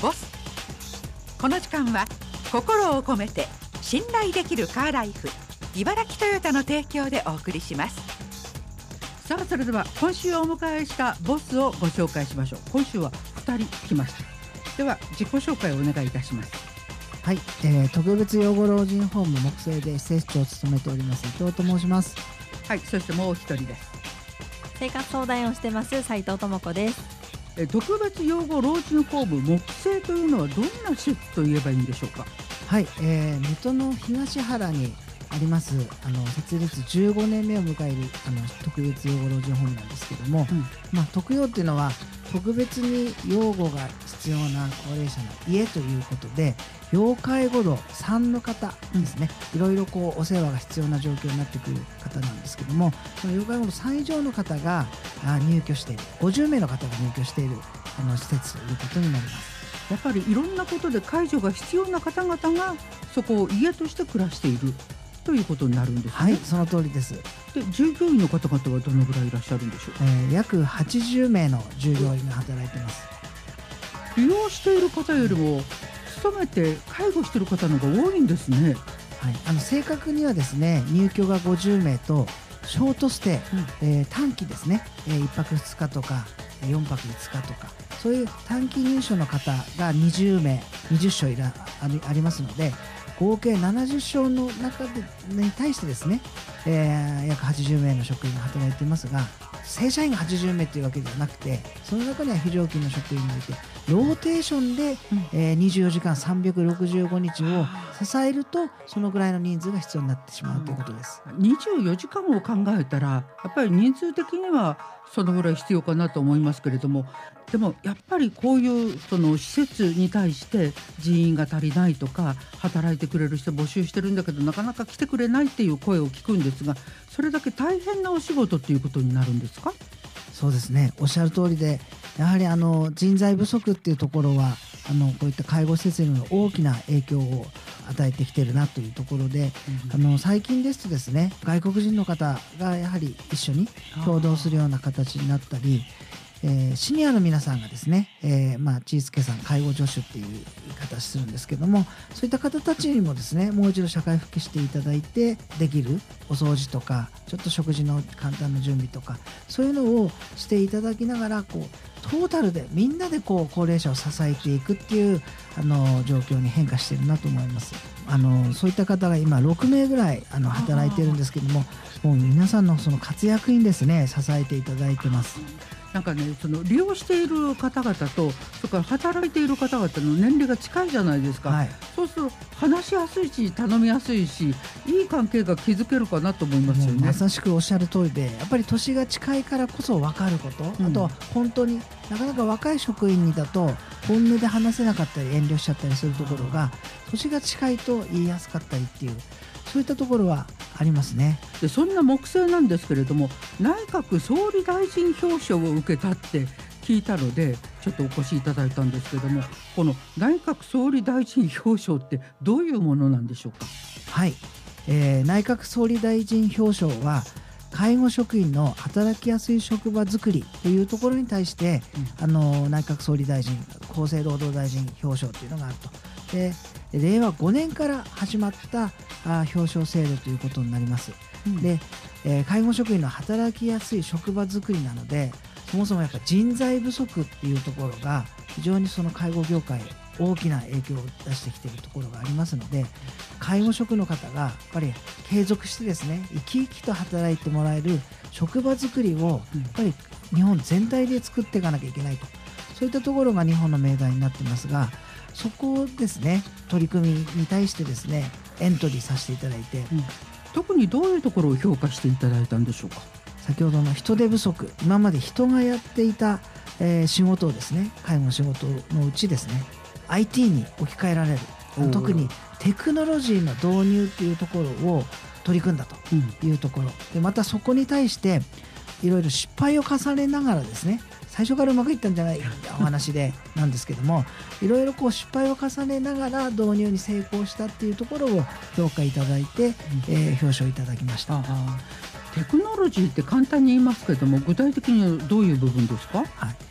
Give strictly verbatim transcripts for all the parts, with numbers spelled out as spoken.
ボス。この時間は心を込めて信頼できるカーライフ茨城トヨタの提供でお送りします。 さあ、それでは今週お迎えしたボスをご紹介しましょう。今週はふたり来ました。では自己紹介をお願いいたします。 はい、えー、特別養護老人ホーム木星で施設長を務めております伊藤と申します。 はい、そしてもう一人です。 生活相談をしてます斉藤智子です。 え特別養護老人ホーム木星というのはどんな施設と言えばいいんでしょうか。 はい、えー、水戸の東原にありますあの設立じゅうごねんめを迎えるあの特別養護老人ホームなんですけども、うん、まあ、特養っていうのは特別に養護が必要な高齢者の家ということで、要介護度さんの方ですね、うん、いろいろこうお世話が必要な状況になってくる方なんですけども、その要介護度さん以上の方が入居しているごじゅうめいの方が入居しているあの施設ということになります。 やっぱりいろんなことで介助が必要な方々がそこを家として暮らしているということになるんですね。 はい、その通りです。 で、従業員の方々はどのぐらいいらっしゃるんでしょうか。 えー、約はちじゅうめいの従業員が働いています。 利用している方よりも勤めて介護している方の方が多いんですね。 はい、あの正確にはですね、入居がごじゅうめいとショートステイ、うん、えー、短期ですね、えー、いっぱくふつかとかよんぱくいつかとか、そういう短期入所の方がにじゅうめいにじゅっしょういら あ, りありますので、合計ななじゅっしょうの中でに対してですね、えー、約はちじゅうめいの職員が働いていますが、正社員がはちじゅうめいというわけではなくて、その中には非常勤の職員がいて、ローテーションで、うん、えー、にじゅうよじかんさんびゃくろくじゅうごにちを支えると、そのぐらいの人数が必要になってしまうということです。 にじゅうよじかんを考えたらやっぱり人数的にはそのぐらい必要かなと思いますけれども、でもやっぱりこういうその施設に対して人員が足りないとか、働いてくれる人募集してるんだけどなかなか来てくれないっていう声を聞くんですが、それだけ大変なお仕事っていうことになるんですか。 そうですね、おっしゃる通りで、やはりあの人材不足っていうところはあのこういった介護施設にも大きな影響を与えてきてるなというところで、うん、あの最近ですとですね、外国人の方がやはり一緒に共同するような形になったり、えー、シニアの皆さんがですね、えー、まあちいすけさん介護助手っていう言い方するんですけども、そういった方たちにもですね、もう一度社会復帰していただいてできるお掃除とか、ちょっと食事の簡単な準備とか、そういうのをしていただきながら、こうトータルでみんなでこう高齢者を支えていくっていうあの状況に変化しているなと思います。あのそういった方が今ろくめいぐらいあの働いているんですけども、もう皆さんのその活躍にですね支えていただいてます。 なんかね、その利用している方々とそれから働いている方々の年齢が近いじゃないですか、はい、そうすると話しやすいし頼みやすいし、いい関係が築けるかなと思いますよね。 まさしくおっしゃる通りで、やっぱり年が近いからこそ分かること、うん、あとは本当になかなか若い職員にだと本音で話せなかったり遠慮しちゃったりするところが、年が近いと言いやすかったりっていう、そういったところはありますね。 でそんな木星なんですけれども、内閣総理大臣表彰を受けたって聞いたのでちょっとお越しいただいたんですけれども、この内閣総理大臣表彰ってどういうものなんでしょうか。 はい、えー、内閣総理大臣表彰は介護職員の働きやすい職場づくりというところに対して、うん、あの内閣総理大臣厚生労働大臣表彰というのがあると。でれいわごねんから始まったあ表彰制度ということになります、うん、で、えー、介護職員の働きやすい職場づくりなので、そもそもやっぱ人材不足っていうところが非常にその介護業界大きな影響を出してきているところがありますので、介護職の方がやっぱり継続してですね、生き生きと働いてもらえる職場づくりをやっぱり日本全体で作っていかなきゃいけないと、そういったところが日本の命題になっていますが、そこをですね取り組みに対してですねエントリーさせていただいて、うん、 特にどういうところを評価していただいたんでしょうか。 先ほどの人手不足、今まで人がやっていた、えー、仕事をですね、介護の仕事のうちですね アイティー に置き換えられる、特にテクノロジーの導入っていうところを取り組んだというところ、うん、でまたそこに対していろいろ失敗を重ねながらですね、最初からうまくいったんじゃないお話でなんですけども、いろいろこう失敗を重ねながら導入に成功したっていうところを評価いただいて、うん、えー、表彰いただきました。 ああ、テクノロジーって簡単に言いますけども、具体的にはどういう部分ですか。 はい、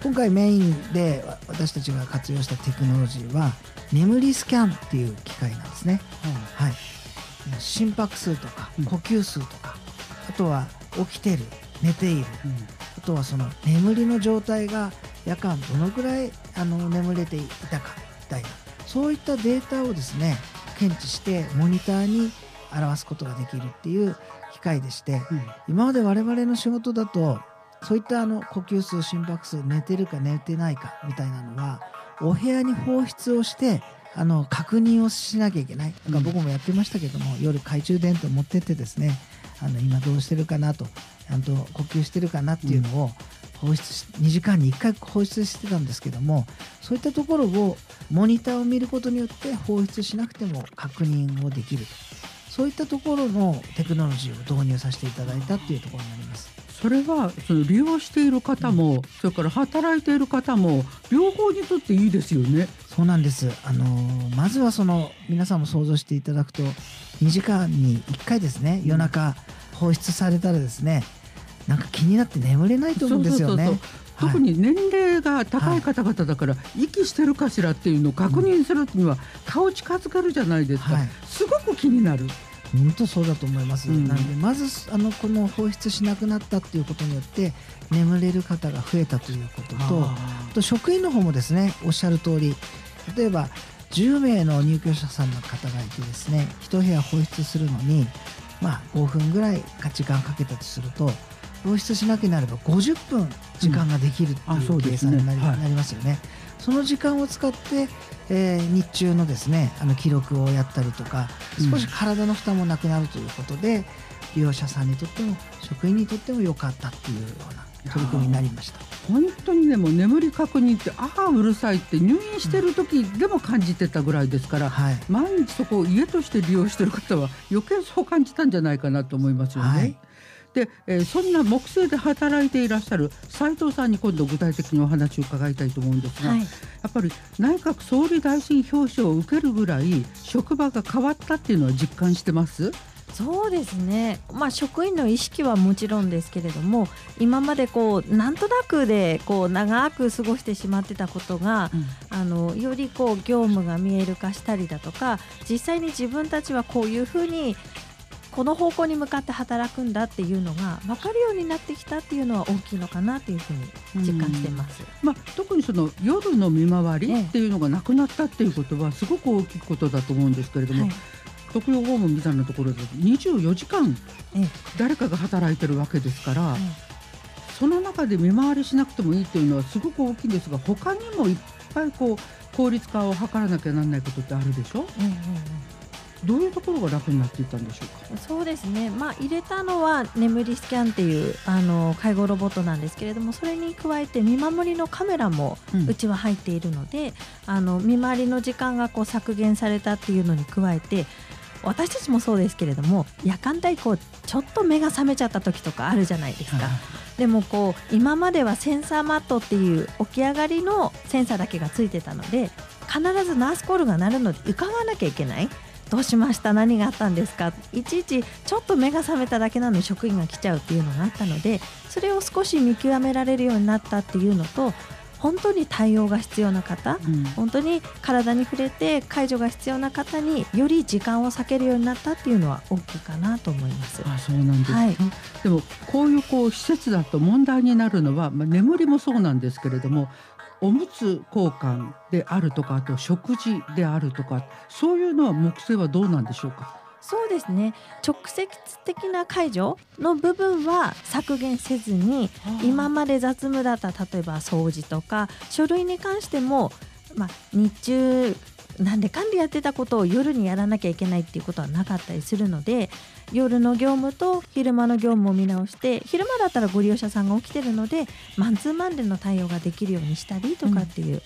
今回メインで私たちが活用したテクノロジーは眠りスキャンっていう機械なんですね、うんはい、心拍数とか呼吸数とか、うん、あとは起きてる寝ている、うん、あとはその眠りの状態が夜間どのくらいあの眠れていたかみたいな、そういったデータをですね検知してモニターに表すことができるっていう機械でして、うん、今まで我々の仕事だとそういったあの呼吸数心拍数寝てるか寝てないかみたいなのはお部屋に放出をしてあの確認をしなきゃいけない。だから僕もやってましたけども、夜懐中電灯持ってってですね、あの今どうしてるかなと、ちゃんと呼吸してるかなっていうのを放出しにじかんにいっかい放出してたんですけども、そういったところをモニターを見ることによって放出しなくても確認をできると、そういったところのテクノロジーを導入させていただいたっていうところになります。 それはその利用している方も、うん、それから働いている方も両方にとっていいですよね。 そうなんです。あのー、まずはその皆さんも想像していただくとにじかんにいっかいですね、夜中放出されたらですね、なんか気になって眠れないと思うんですよね。そうそうそうそう、 特に年齢が高い方々だから、はい、息してるかしらっていうのを確認するには顔近づけるじゃないですか、はい、すごく気になる。 本当そうだと思います、うん、なのでまずあのこの放出しなくなったっていうことによって眠れる方が増えたということと、あと職員の方もですね、おっしゃる通り、例えばじゅうめいの入居者さんの方がいてですね、いち部屋放出するのに、まあ、ごふんぐらい時間かけたとすると、放出しなければごじゅっぷん時間ができるっていう計算になり、なりますよね。その時間を使って、えー、日中のですね、あの記録をやったりとか、少し体の負担もなくなるということで、うん、利用者さんにとっても職員にとっても良かったっていうような取り組みになりました。 本当にね、もう眠り確認ってああうるさいって入院してる時でも感じてたぐらいですから、うんはい、毎日そこを家として利用してる方は余計そう感じたんじゃないかなと思いますよね。はい、で、えー、そんな木星で働いていらっしゃる斉藤さんに今度具体的にお話を伺いたいと思うんですが、はい、やっぱり内閣総理大臣表彰を受けるぐらい職場が変わったっていうのは実感してます？ そうですね、まあ、職員の意識はもちろんですけれども、今までこうなんとなくでこう長く過ごしてしまってたことが、うん、あのよりこう業務が見える化したりだとか、実際に自分たちはこういうふうにこの方向に向かって働くんだっていうのが分かるようになってきたっていうのは大きいのかなというふうに実感してます。 まあ、特にその夜の見回りっていうのがなくなったっていうことはすごく大きいことだと思うんですけれども、はい、特養訪問みたいなところでにじゅうよじかん誰かが働いてるわけですから、その中で見回りしなくてもいいっていうのはすごく大きいんですが、他にもいっぱいこう効率化を図らなきゃならないことってあるでしょ。うんうんうん、どういうところが楽になっていったんでしょうか。 そうですね、まあ、入れたのは眠りスキャンっていうあの介護ロボットなんですけれども、それに加えて見守りのカメラもうちは入っているので、うん、あの見回りの時間がこう削減されたっていうのに加えて、私たちもそうですけれども、夜間帯こうちょっと目が覚めちゃった時とかあるじゃないですか。でもこう今まではセンサーマットっていう起き上がりのセンサーだけがついてたので、必ずナースコールが鳴るので伺わなきゃいけない。どうしました、何があったんですか、いちいちちょっと目が覚めただけなのに職員が来ちゃうっていうのがあったので、それを少し見極められるようになったっていうのと、本当に対応が必要な方、うん、本当に体に触れて介助が必要な方により時間を割けるようになったっていうのは大きいかなと思います。 あ、そうなんですか。はい、でもこういうこう施設だと問題になるのは、まあ、眠りもそうなんですけれども、おむつ交換であるとか、あと食事であるとか、そういうのは木星はどうなんでしょうか。 そうですね、直接的な介助の部分は削減せずに、今まで雑務だった例えば掃除とか書類に関しても、まあ、日中なんで管理やってたことを夜にやらなきゃいけないっていうことはなかったりするので、夜の業務と昼間の業務を見直して、昼間だったらご利用者さんが起きてるのでマンツーマンでの対応ができるようにしたりとかっていう、うん、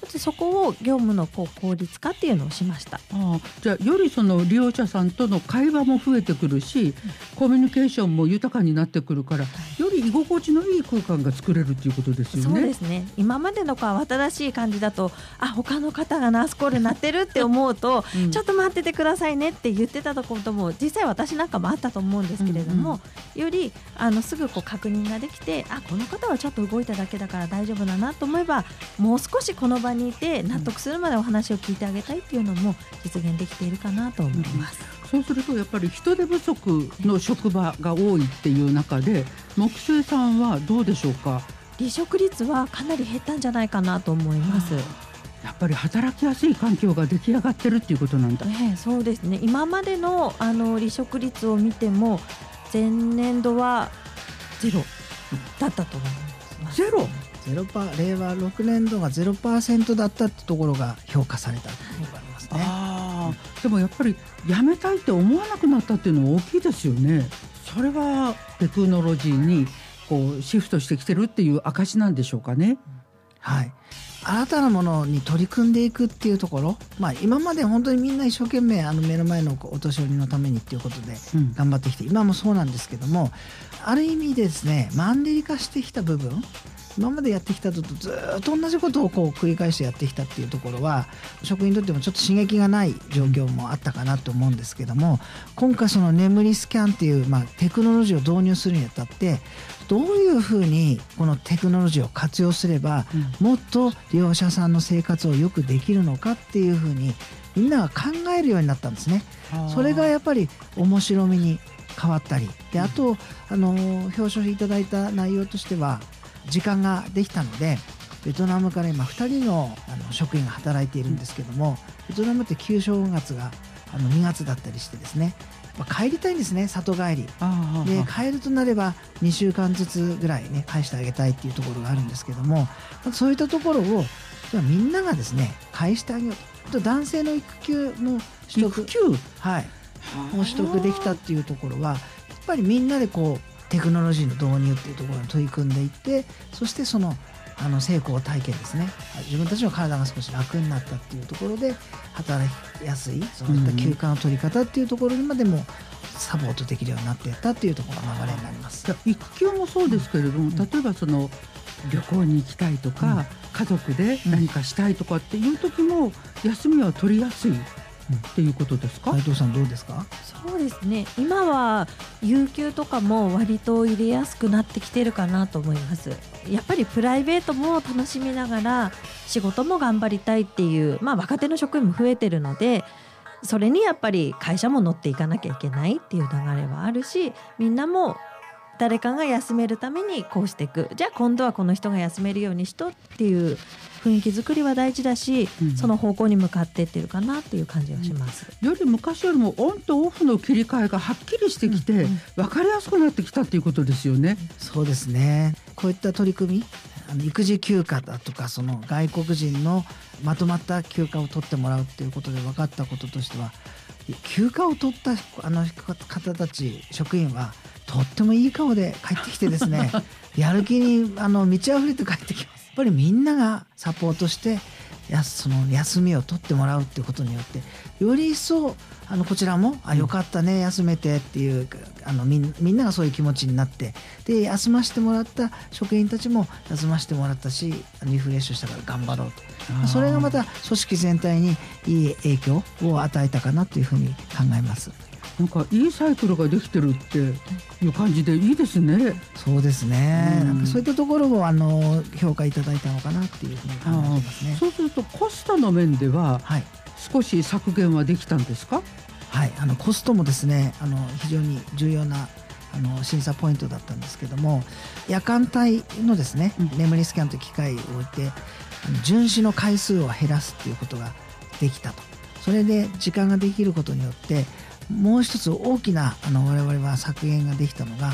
でそこを業務のこう効率化っていうのをしました。 あじゃあよりその利用者さんとの会話も増えてくるし、うん、コミュニケーションも豊かになってくるから、はい、より居心地のいい空間が作れるっていうことですよね。 そうですね。今までの子は新しい感じだと、あ他の方がナースコールになってるって思うと、うん、ちょっと待っててくださいねって言ってたところも実際私なんかもあったと思うんですけれども、うんうん、よりあのすぐこう確認ができて、あこの方はちょっと動いただけだから大丈夫だなと思えば、もう少しこの場にいて納得するまでお話を聞いてあげたいっていうのも実現できているかなと思います、 うん、そうするとやっぱり人手不足の職場が多いっていう中で、木星さんはどうでしょうか。 離職率はかなり減ったんじゃないかなと思います。 やっぱり働きやすい環境が出来上がってるっていうことなんだ、 ええ、そうですね。今まで の, あの離職率を見ても前年度はゼロだったと思います。 ゼロゼロパー令和ろくねん度が ゼロパーセント だったってところが評価されたということがありますね。 あでもやっぱり辞めたいって思わなくなったっていうのは大きいですよね。それはテクノロジーにこうシフトしてきてるっていう証なんでしょうかね。 はい、新たなものに取り組んでいくっていうところ、まあ、今まで本当にみんな一生懸命あの目の前のお年寄りのためにっていうことで頑張ってきて、うん、今もそうなんですけども、ある意味ですねマンネリ化してきた部分、今までやってきたのとずっと同じことをこう繰り返してやってきたっていうところは職員にとってもちょっと刺激がない状況もあったかなと思うんですけども、今回その眠りスキャンっていう、まあ、テクノロジーを導入するにあたってどういうふうにこのテクノロジーを活用すれば、うん、もっと利用者さんの生活をよくできるのかっていうふうにみんなが考えるようになったんですね。それがやっぱり面白みに変わったりで、あとあの表彰いただいた内容としては時間ができたので、ベトナムから今ふたり の, あの職員が働いているんですけども、ベトナムって旧正月があのにがつだったりしてですね、帰りたいんですね、里帰りで。帰るとなればにしゅうかんずつぐらいね返してあげたいっていうところがあるんですけども、そういったところをみんながですね返してあげようと。男性の育休も取得、 育休、 はい、もう取得できたっていうところはやっぱりみんなでこうテクノロジーの導入っていうところに取り組んでいって、そしてそのあの成功体験ですね、自分たちの体が少し楽になったっていうところで働きやすいそういった休暇の取り方っていうところにまでもサポートできるようになっていったっていうところの流れになります。 育休もそうですけれども、うん、例えばその旅行に行きたいとか、うん、家族で何かしたいとかっていう時も休みは取りやすいっていうことですか。 斉藤さんどうですか。 そうですね、今は有給とかも割と入れやすくなってきてるかなと思います。やっぱりプライベートも楽しみながら仕事も頑張りたいっていう、まあ、若手の職員も増えてるので、それにやっぱり会社も乗っていかなきゃいけないっていう流れはあるし、みんなも誰かが休めるためにこうしていく、じゃあ今度はこの人が休めるようにしとっていう雰囲気作りは大事だし、うん、その方向に向かっていってるかなっていう感じがします、 うん、より昔よりもオンとオフの切り替えがはっきりしてきて、うん、分かりやすくなってきたっていうことですよね。 そうですね、こういった取り組み、あの育児休暇だとかその外国人のまとまった休暇を取ってもらうっていうことで分かったこととしては、休暇を取ったあの方たち職員はとってもいい顔で帰ってきてですねやる気にあの満ち溢れて帰ってきます。やっぱりみんながサポートしてやその休みを取ってもらうっていうことによってより一層あのこちらもあよかったね休めてっていうあのみんみんながそういう気持ちになって、で休ませてもらった職員たちも休ませてもらったしリフレッシュしたから頑張ろうと、それがまた組織全体にいい影響を与えたかなというふうに考えます。 なんかいいサイクルができてるっていう感じでいいですね。 そうですね、うん、なんかそういったところをあの評価いただいたのかなっていうふうに考えますね。 そうするとコストの面では少し削減はできたんですか。 はい、あのコストもですねあの非常に重要なあの審査ポイントだったんですけども、夜間帯のですね、うん、眠りスキャンという機械を置いてあの巡視の回数を減らすっていうことができたと。それで時間ができることによってもう一つ大きなあの我々は削減ができたのが、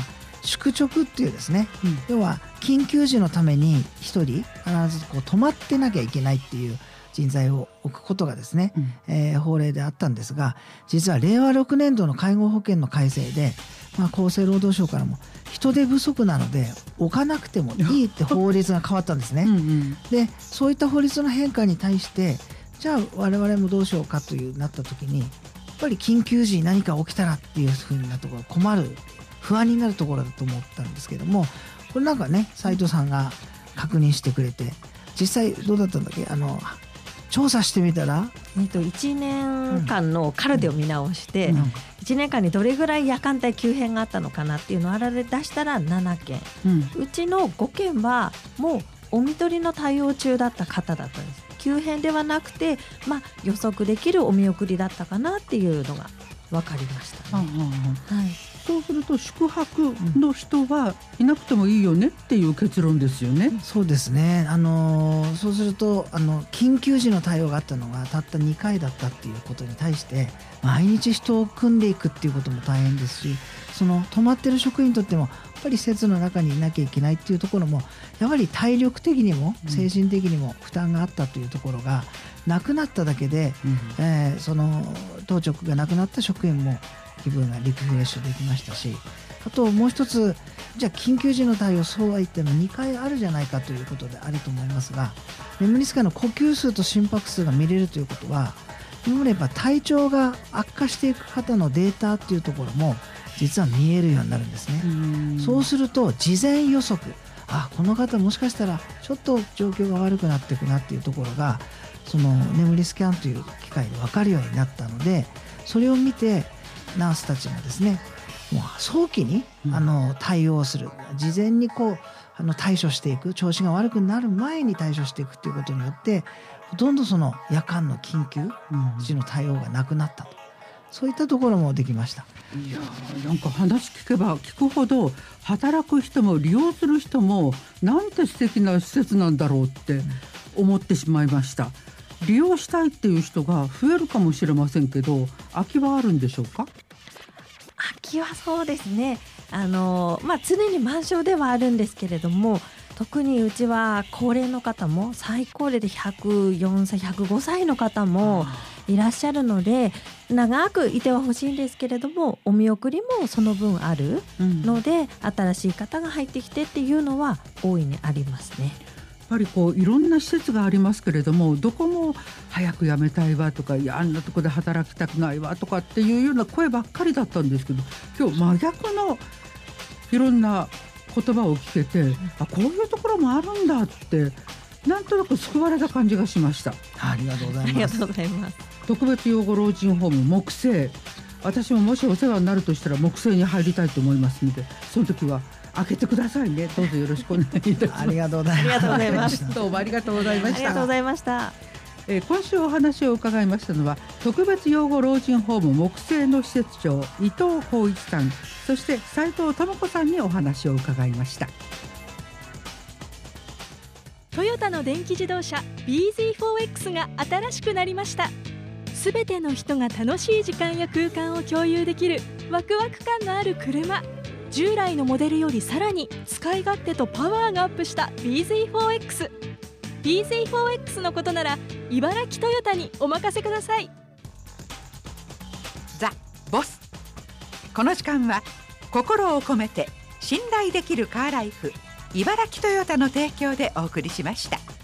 宿直っていうですね、 うん要は緊急時のために一人必ずこう止まってなきゃいけないっていう人材を置くことがですね、 うんえー法令であったんですが、実はれいわろくねんどの介護保険の改正で、まあ、厚生労働省からも人手不足なので置かなくてもいいって法律が変わったんですね。 うんうんでそういった法律の変化に対してじゃあ我々もどうしようかというなった時に、やっぱり緊急時に何か起きたらっていうふうなところ困る不安になるところだと思ったんですけども、これなんかね斉藤さんが確認してくれて、実際どうだったんだっけ、あの調査してみたら、 えっと、いちねんかんのカルテを見直して、 うんいちねんかんにどれぐらい夜間帯急変があったのかなっていうのをあられ出したらななけん、 うんうちのごけんはもうお見取りの対応中だった方だったんです。急変ではなくて、まあ、予測できるお見送りだったかなっていうのが分かりましたね。 ああああはい、 そうすると宿泊の人はいなくてもいいよねっていう結論ですよね。 そうですね、あのーそうするとあの緊急時の対応があったのがたったにかいだったっていうことに対して毎日人を組んでいくっていうことも大変ですし、その泊まってる職員にとってもやっぱり施設の中にいなきゃいけないっていうところもやはり体力的にも精神的にも負担があったというところがなくなっただけで、 うんえーその当直がなくなった職員も気分がリフレッシュできましたし、あともう一つ、じゃあ緊急時の対応そうは言ってもにかいあるじゃないかということであると思いますが、眠りスカの呼吸数と心拍数が見れるということは、今までやっぱ体調が悪化していく方のデータっていうところも実は見えるようになるんですね。 うんそうすると事前予測、あこの方もしかしたらちょっと状況が悪くなっていくなっていうところがその眠りスキャンという機械で分かるようになったので、それを見てナースたちがですねもう早期にうんあの対応する、事前にこうあの対処していく、調子が悪くなる前に対処していくということによってほとんどその夜間の緊急うん時の対応がなくなったと、そういったところもできました。 いやーなんか話聞けば聞くほど働く人も利用する人もなんて素敵な施設なんだろうって思ってしまいました。利用したいっていう人が増えるかもしれませんけど、空きはあるんでしょうか？ 空きはそうですね、あの、まあ、常に満床ではあるんですけれども、特にうちは高齢の方も最高齢でひゃくよんさいひゃくごさいの方もいらっしゃるので、長くいてはほしいんですけれどもお見送りもその分あるうんので、新しい方が入ってきてっていうのは大いにありますね。 やっぱりこういろんな施設がありますけれども、どこも早く辞めたいわとか、いやあんなとこで働きたくないわとかっていうような声ばっかりだったんですけど、今日真逆のいろんな言葉を聞けて、あこういうところもあるんだってなんとなく救われた感じがしました。 ありがとうございます。 ありがとうございます。 特別養護老人ホーム木星、私ももしお世話になるとしたら木星に入りたいと思いますので、その時は開けてくださいね。どうぞよろしくお願いいたします。 ありがとうございます。 ありがとうございますどうもありがとうございました。 ありがとうございました。 えー今週お話を伺いましたのは特別養護老人ホーム木星の施設長伊藤浩一さん、そして斉藤智子さんにお話を伺いました。 トヨタの電気自動車 ビーゼットフォーエックス が新しくなりました。すべての人が楽しい時間や空間を共有できるワクワク感のある車、従来のモデルよりさらに使い勝手とパワーがアップした ビーゼットフォーエックス。 ビーゼットフォーエックス のことなら茨城トヨタにお任せください。 ザ・ボス。この時間は心を込めて信頼できるカーライフ茨城トヨタの提供でお送りしました。